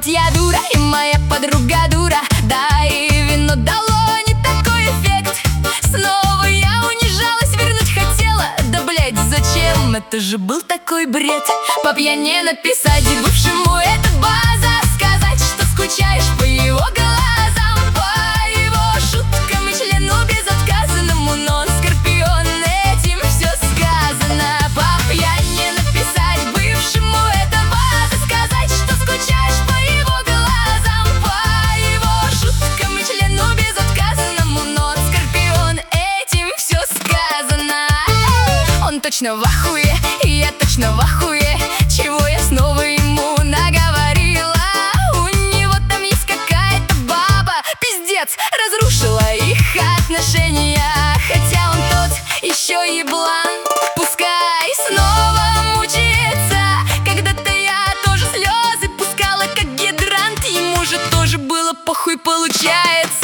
вот я дура, и моя подруга дура. Да, и вино дало не такой эффект. Снова я унижалась, вернуть хотела. Да блять, зачем? Это же был такой бред. По пьяне написать бывшему это база. Сказать, что скучаешь по его глазам, по его шуткам и члену безотказанному. Но он скорпион, этим все сказано. По пьяне написать бывшему это база. Сказать, что скучаешь по его глазам, по его шуткам и члену безотказанному. Но он скорпион, этим все сказано. Он точно в ахуе, и я точно в ахуе. Чего я снова ему наговорила? У него там есть какая-то баба. Пиздец, разрушила их отношения. Хотя он тот еще еблан. Пускай снова мучается. Когда-то я тоже слезы пускала, как гидрант. Ему же тоже было похуй, получается.